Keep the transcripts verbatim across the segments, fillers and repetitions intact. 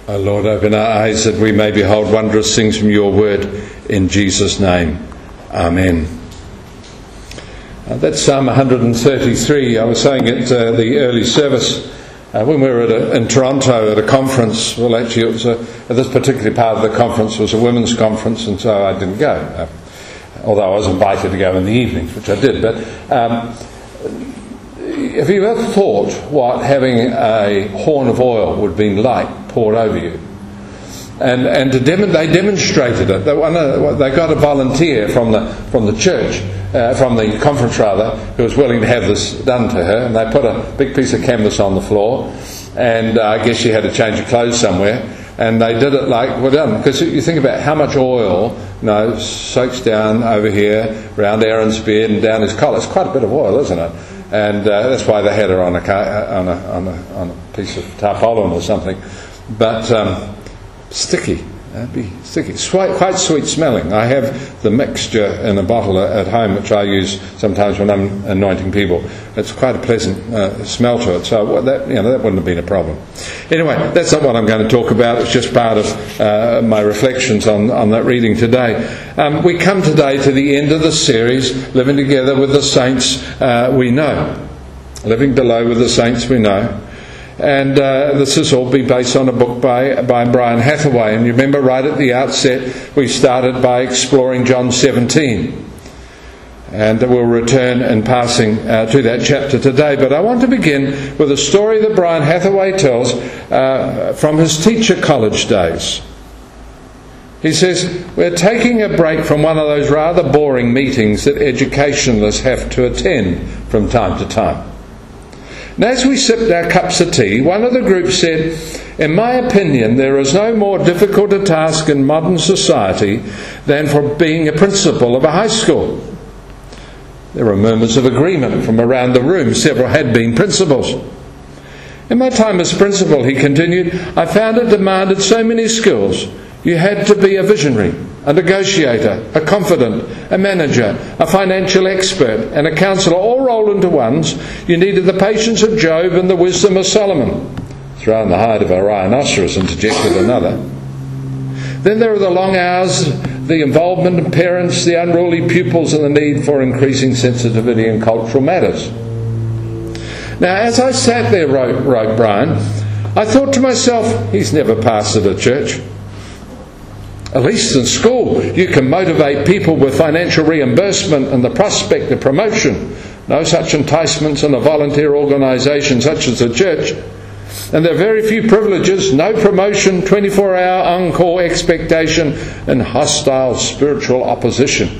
O Lord, open our eyes that we may behold wondrous things from your word, in Jesus' name. Amen. Uh, that's Psalm one thirty-three. I was saying at uh, the early service, uh, when we were at a, in Toronto at a conference, well actually it was a, this particular part of the conference was a women's conference, and so I didn't go. Uh, although I was invited to go in the evenings, which I did. But um, have you ever thought what having a horn of oil would have been like poured over you? And and to dem- they demonstrated it. They, they got a volunteer from the from the church, uh, from the conference rather, who was willing to have this done to her. And they put a big piece of canvas on the floor, and uh, I guess she had to change her clothes somewhere. And they did it like well done, because you think about how much oil, you know, soaks down over here around Aaron's beard and down his collar. It's quite a bit of oil, isn't it? And uh, that's why they had her on a on a on a, on a piece of tarpaulin or something. But um, sticky, it'd be sticky. It's quite, quite sweet smelling. I have the mixture in a bottle at home, which I use sometimes when I'm anointing people. It's quite a pleasant uh, smell to it. So that you know that wouldn't have been a problem. Anyway, that's not what I'm going to talk about. It's just part of uh, my reflections on, on that reading today. Um, we come today to the end of the series, Living Together with the Saints uh, We Know. Living Below with the Saints We Know. And uh, this has all been based on a book by, by Brian Hathaway. And you remember right at the outset, we started by exploring John seventeen. And we'll return in passing uh, to that chapter today. But I want to begin with a story that Brian Hathaway tells uh, from his teacher college days. He says, we're taking a break from one of those rather boring meetings that educationalists have to attend from time to time. And as we sipped our cups of tea, one of the group said, in my opinion, there is no more difficult a task in modern society than for being a principal of a high school. There were murmurs of agreement from around the room. Several had been principals. In my time as principal, he continued, I found it demanded so many skills. You had to be a visionary, a negotiator, a confidant, a manager, a financial expert, and a counsellor, all rolled into ones. You needed the patience of Job and the wisdom of Solomon. Throw in the hide of a rhinoceros, interjected another. Then there are the long hours, the involvement of parents, the unruly pupils, and the need for increasing sensitivity in cultural matters. Now, as I sat there, wrote, wrote Brian, I thought to myself, he's never pastored a church. At least in school, you can motivate people with financial reimbursement and the prospect of promotion. No such enticements in a volunteer organisation such as the church. And there are very few privileges, no promotion, twenty-four hour on-call expectation, and hostile spiritual opposition.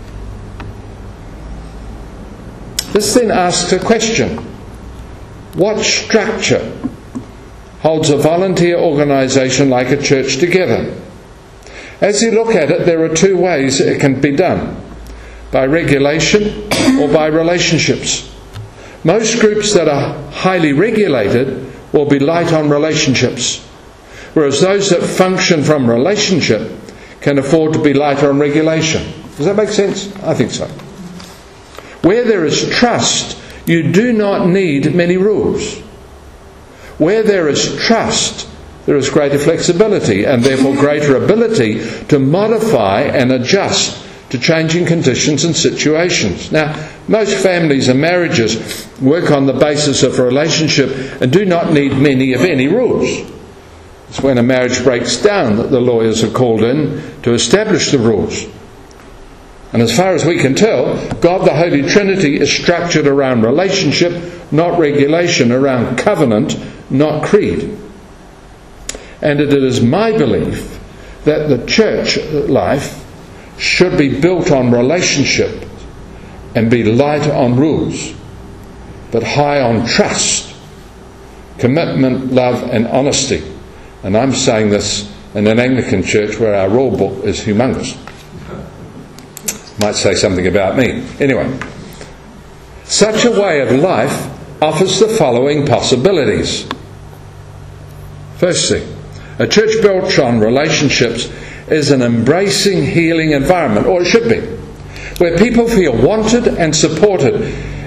This then asks a question. What structure holds a volunteer organisation like a church together? As you look at it, there are two ways it can be done. By regulation or by relationships. Most groups that are highly regulated will be light on relationships, whereas those that function from relationship can afford to be lighter on regulation. Does that make sense? I think so. Where there is trust, you do not need many rules. Where there is trust, there is greater flexibility and therefore greater ability to modify and adjust to changing conditions and situations. Now, most families and marriages work on the basis of a relationship and do not need many, if any, rules. It's when a marriage breaks down that the lawyers are called in to establish the rules. And as far as we can tell, God the Holy Trinity is structured around relationship, not regulation, around covenant, not creed. And it is my belief that the church life should be built on relationship and be light on rules, but high on trust, commitment, love and honesty. And I'm saying this in an Anglican church where our rule book is humongous. Might say something about me. Anyway, such a way of life offers the following possibilities. First thing, a church built on relationships is an embracing, healing environment, or it should be, where people feel wanted and supported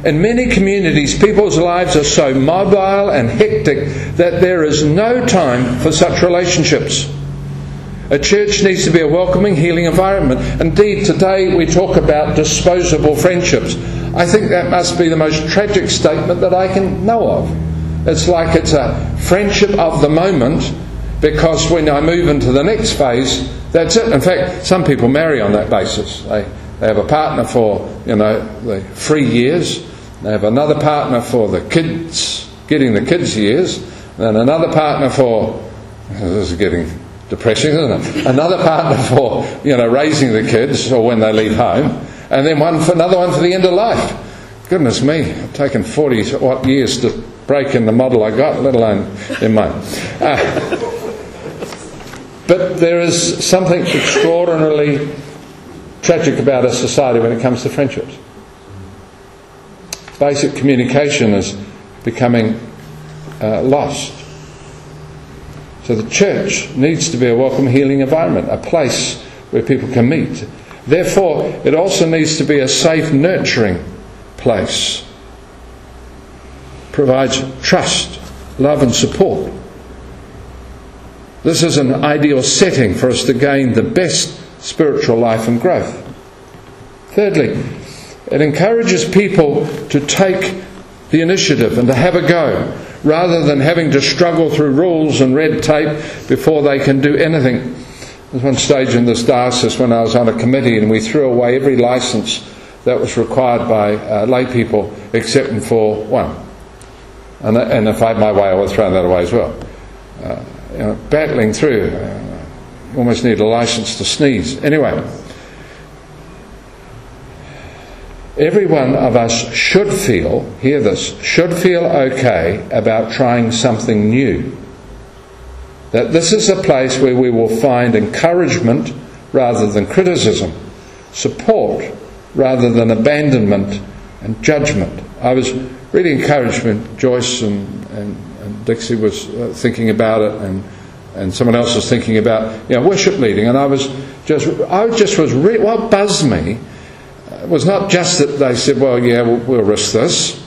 In many communities, people's lives are so mobile and hectic that there is no time for such relationships. A church needs to be a welcoming, healing environment. Indeed, today we talk about disposable friendships. I think that must be the most tragic statement that I can know of. It's like it's a friendship of the moment, because when I move into the next phase, that's it. In fact, some people marry on that basis. They, they have a partner for, you know, the free years. They have another partner for the kids, getting the kids' years. And another partner for, this is getting depressing, isn't it? Another partner for, you know, raising the kids or when they leave home. And then one for another one for the end of life. Goodness me, I've taken forty what years to break in the model I got, let alone in mine. Uh, But there is something extraordinarily tragic about our society when it comes to friendships. Basic communication is becoming uh, lost. So the church needs to be a welcome, healing environment, a place where people can meet. Therefore, it also needs to be a safe, nurturing place. Provides trust, love and support. This is an ideal setting for us to gain the best spiritual life and growth. Thirdly, it encourages people to take the initiative and to have a go, rather than having to struggle through rules and red tape before they can do anything. There was one stage in this diocese when I was on a committee and we threw away every licence that was required by uh, lay people except for one. And, and if I had my way, I would throw that away as well. Uh, You know, battling through, uh, you almost need a license to sneeze. Anyway, every one of us should feel, hear this, should feel okay about trying something new. That this is a place where we will find encouragement rather than criticism, support rather than abandonment and judgment. I was really encouraged when Joyce and, and And Dixie was uh, thinking about it, and and someone else was thinking about, you know, worship leading. And I was just, I just was re- what buzzed me uh, was not just that they said, well, yeah, we'll, we'll risk this,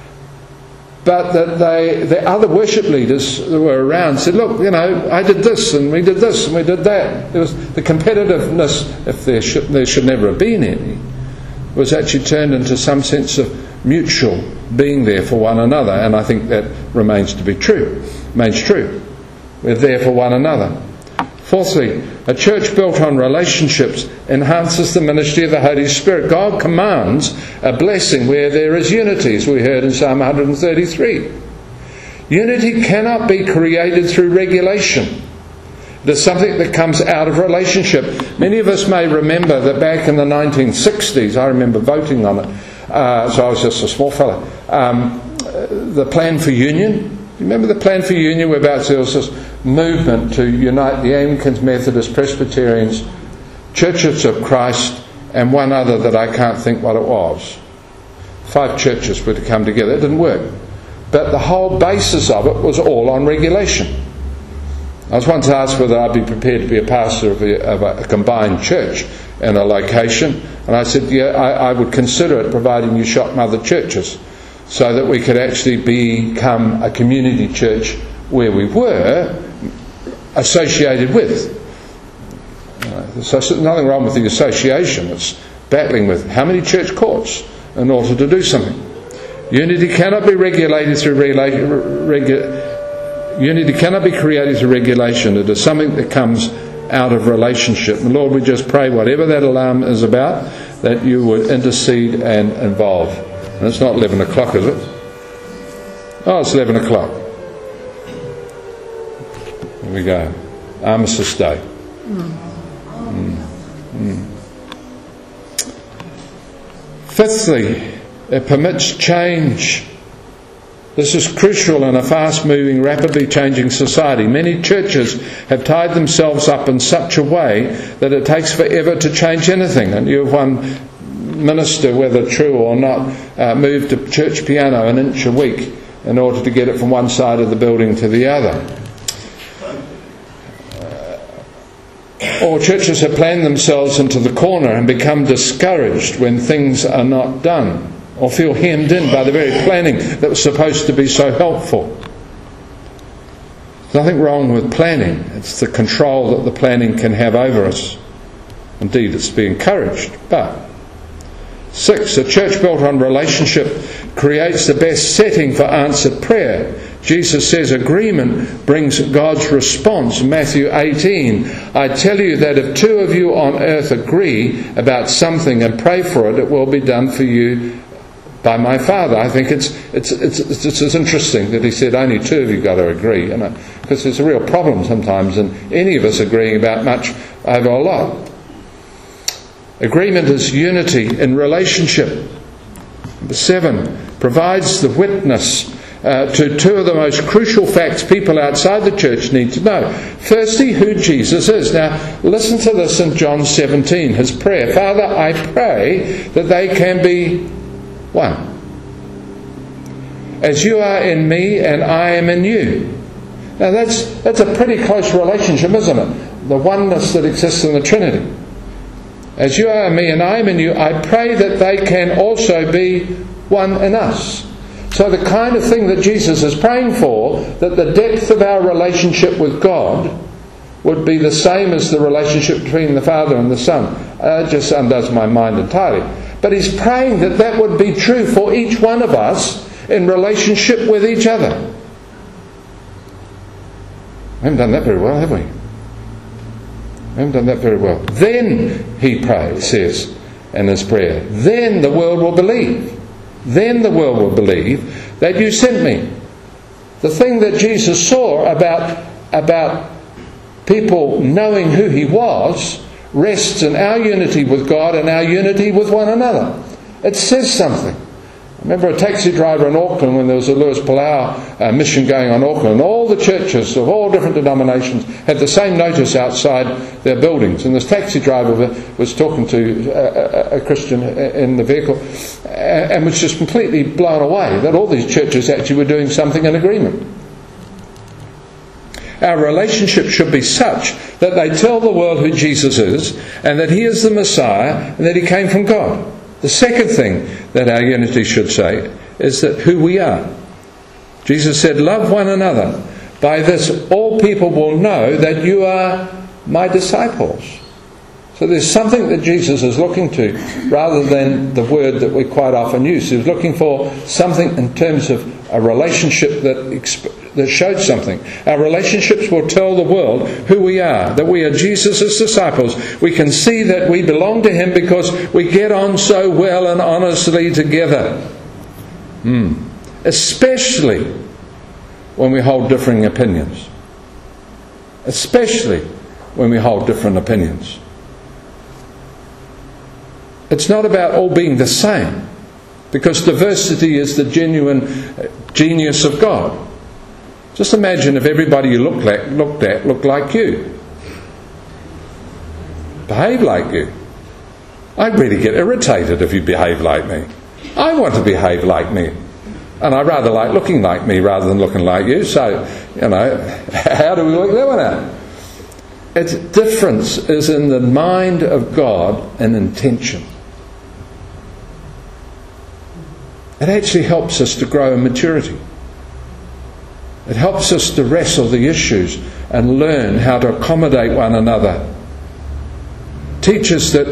but that they, the other worship leaders that were around said, look, you know, I did this and we did this and we did that. It was the competitiveness, if there should there should never have been any, was actually turned into some sense of mutual being there for one another, and I think that remains to be true. Remains true. We're there for one another. Fourthly, a church built on relationships enhances the ministry of the Holy Spirit. God commands a blessing where there is unity, as we heard in Psalm one hundred thirty-three. Unity cannot be created through regulation. It is something that comes out of relationship. Many of us may remember that back in the nineteen sixties, I remember voting on it, Uh, so I was just a small fella. Um, the Plan for Union. You remember the Plan for Union? Whereabouts there was this movement to unite the Anglicans, Methodists, Presbyterians, Churches of Christ, and one other that I can't think what it was. Five churches were to come together. It didn't work. But the whole basis of it was all on regulation. I was once asked whether I'd be prepared to be a pastor of a, of a combined church in a location, and I said, yeah, I, I would consider it, providing you shot mother churches, so that we could actually become a community church where we were associated with. Uh, so there's nothing wrong with the association. It's battling with how many church courts in order to do something. Unity cannot be regulated through regu- regu- Unity cannot be created through regulation. It is something that comes out of relationship. And Lord, we just pray whatever that alarm is about, that you would intercede and involve. And it's not eleven o'clock, is it? Oh, it's eleven o'clock. Here we go. Armistice Day. Mm. Mm. Fifthly, it permits change. This is crucial in a fast-moving, rapidly changing society. Many churches have tied themselves up in such a way that it takes forever to change anything. And you have one minister, whether true or not, uh, moved a church piano an inch a week in order to get it from one side of the building to the other. Uh, or churches have planned themselves into the corner and become discouraged when things are not done. or feel hemmed in by the very planning that was supposed to be so helpful. There's nothing wrong with planning. It's the control that the planning can have over us. Indeed, it's to be encouraged. But six, a church built on relationship creates the best setting for answered prayer. Jesus says agreement brings God's response. Matthew eighteen, I tell you that if two of you on earth agree about something and pray for it, it will be done for you by my Father. I think it's it's it's it's, it's interesting that he said only two of you got to agree, you know, because there's a real problem sometimes in any of us agreeing about much over a lot. Agreement is unity in relationship. Number seven, provides the witness uh, to two of the most crucial facts people outside the church need to know. Firstly, who Jesus is. Now, listen to this in John seventeen, his prayer. Father, I pray that they can be one, as you are in me and I am in you. Now, that's, that's a pretty close relationship, isn't it? The oneness that exists in the Trinity. As you are in me and I am in you, I pray that they can also be one in us. So the kind of thing that Jesus is praying for, that the depth of our relationship with God would be the same as the relationship between the Father and the Son. Uh, it just undoes my mind entirely. But he's praying that that would be true for each one of us in relationship with each other. We haven't done that very well, have we? We haven't done that very well. Then, he prays, says in his prayer, then the world will believe. Then the world will believe that you sent me. The thing that Jesus saw about, about people knowing who he was rests in our unity with God and our unity with one another. It says something. I remember a taxi driver in Auckland when there was a Lewis Palau uh, mission going on in Auckland, and all the churches of all different denominations had the same notice outside their buildings. And this taxi driver was talking to a, a, a Christian in the vehicle and was just completely blown away that all these churches actually were doing something in agreement. Our relationship should be such that they tell the world who Jesus is and that he is the Messiah and that he came from God. The second thing that our unity should say is that who we are. Jesus said, love one another. By this all people will know that you are my disciples. So there's something that Jesus is looking to rather than the word that we quite often use. He's looking for something in terms of a relationship that exp- that showed something. Our relationships will tell the world who we are, that we are Jesus' disciples. We can see that we belong to him because we get on so well and honestly together. Hmm. Especially when we hold differing opinions. Especially when we hold different opinions. It's not about all being the same, because diversity is the genuine genius of God. Just imagine if everybody you looked at, looked at looked like you. Behave like you. I'd really get irritated if you behave like me. I want to behave like me. And I rather like looking like me rather than looking like you. So, you know, how do we work that one out? Its difference is in the mind of God and intention. It actually helps us to grow in maturity. It helps us to wrestle the issues and learn how to accommodate one another. Teach us that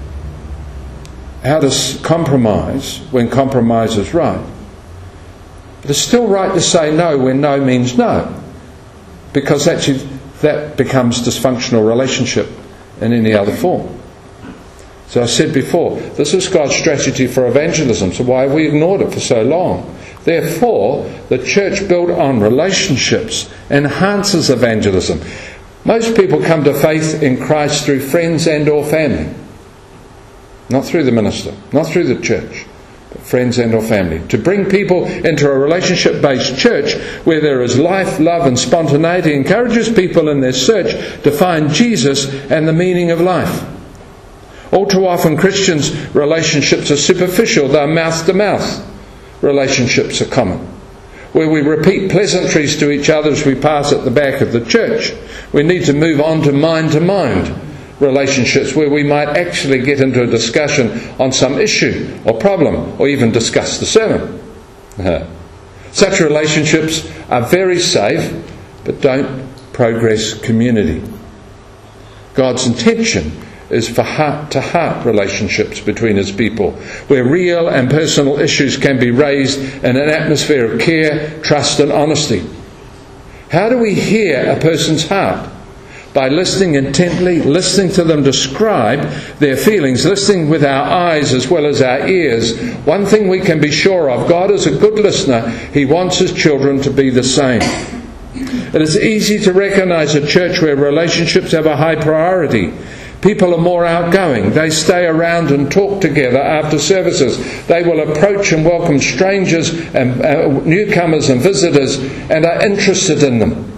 how to compromise when compromise is right. But it's still right to say no when no means no, because actually that becomes dysfunctional relationship in any other form. So I said before, this is God's strategy for evangelism, so why have we ignored it for so long? Therefore, the church built on relationships enhances evangelism. Most people come to faith in Christ through friends and or family. Not through the minister, not through the church, but friends and or family. To bring people into a relationship-based church where there is life, love and spontaneity encourages people in their search to find Jesus and the meaning of life. All too often Christians' relationships are superficial, they're mouth-to-mouth. Relationships are common, where we repeat pleasantries to each other as we pass at the back of the church. We need to move on to mind to mind, relationships where we might actually get into a discussion on some issue or problem, or even discuss the sermon. Uh, such relationships are very safe, but don't progress community. God's intention is for heart-to-heart relationships between His people, where real and personal issues can be raised in an atmosphere of care, trust and honesty. How do we hear a person's heart? By listening intently, listening to them describe their feelings, listening with our eyes as well as our ears. One thing we can be sure of, God is a good listener. He wants His children to be the same. It is easy to recognise a church where relationships have a high priority. People are more outgoing. They stay around and talk together after services. They will approach and welcome strangers and uh, newcomers and visitors and are interested in them.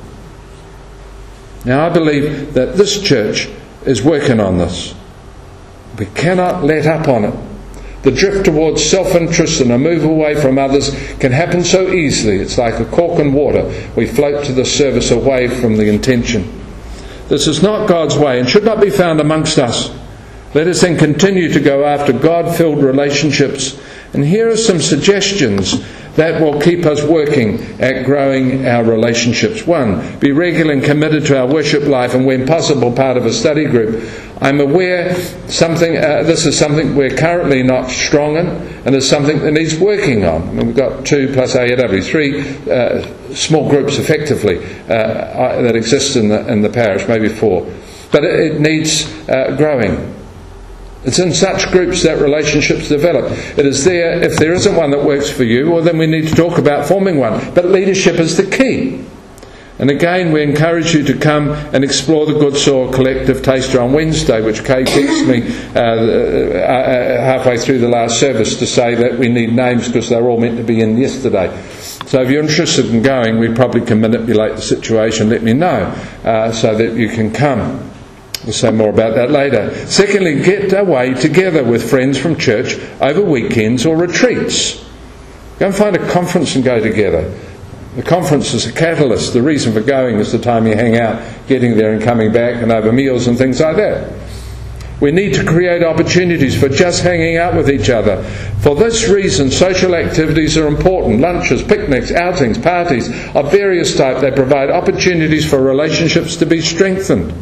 Now, I believe that this church is working on this. We cannot let up on it. The drift towards self-interest and a move away from others can happen so easily. It's like a cork in water. We float to the service away from the intention. This is not God's way and should not be found amongst us. Let us then continue to go after God-filled relationships. And here are some suggestions that will keep us working at growing our relationships. One, be regular and committed to our worship life and when possible part of a study group. I'm aware something. Uh, this is something we're currently not strong in, and it's something that needs working on. I mean, we've got two plus A A W, three uh, small groups effectively uh, that exist in the, in the parish, maybe four. But it, it needs uh, growing. It's in such groups that relationships develop. It is there, if there isn't one that works for you, well then we need to talk about forming one. But leadership is the key. And again, we encourage you to come and explore the Good Soil Collective Taster on Wednesday, which Kay texted me uh, uh, halfway through the last service to say that we need names because they were all meant to be in yesterday. So if you're interested in going, we probably can manipulate the situation. Let me know uh, so that you can come. We'll say more about that later. Secondly, get away together with friends from church over weekends or retreats. Go and find a conference and go together. The conference is a catalyst. The reason for going is the time you hang out, getting there and coming back and over meals and things like that. We need to create opportunities for just hanging out with each other. For this reason, social activities are important. Lunches, picnics, outings, parties of various types. They provide opportunities for relationships to be strengthened.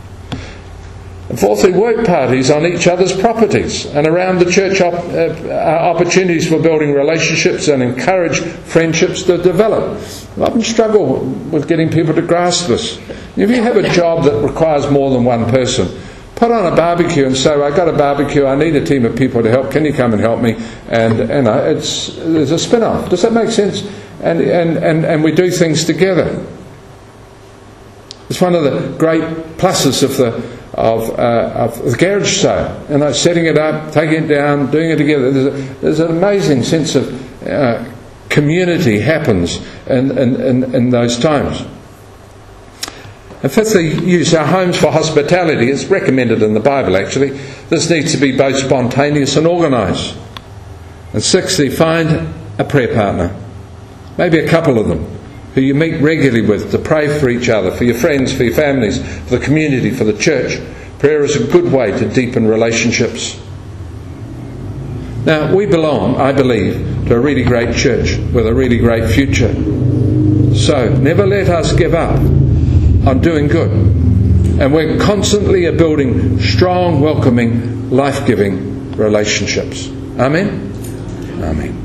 And fourthly, work parties on each other's properties and around the church op- uh, opportunities for building relationships and encourage friendships to develop. I often struggle with getting people to grasp this. If you have a job that requires more than one person, put on a barbecue and say, well, I've got a barbecue, I need a team of people to help, can you come and help me? And you know, it's there's a spin-off. Does that make sense? And, and, and, and we do things together. It's one of the great pluses of the Of, uh, of the garage sale, you know, setting it up, taking it down, doing it together. There's, a, there's an amazing sense of uh, community happens in, in, in, in those times. And fifthly, use our homes for hospitality. It's recommended in the Bible, actually. This needs to be both spontaneous and organised. And sixthly, find a prayer partner, maybe a couple of them, who you meet regularly with to pray for each other, for your friends, for your families, for the community, for the church. Prayer is a good way to deepen relationships. Now, we belong, I believe, to a really great church with a really great future. So, never let us give up on doing good. And we're constantly building strong, welcoming, life-giving relationships. Amen? Amen.